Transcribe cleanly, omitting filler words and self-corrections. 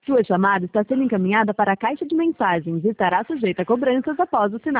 Sua chamada está sendo encaminhada para a caixa de mensagens e estará sujeita a cobranças após o sinal.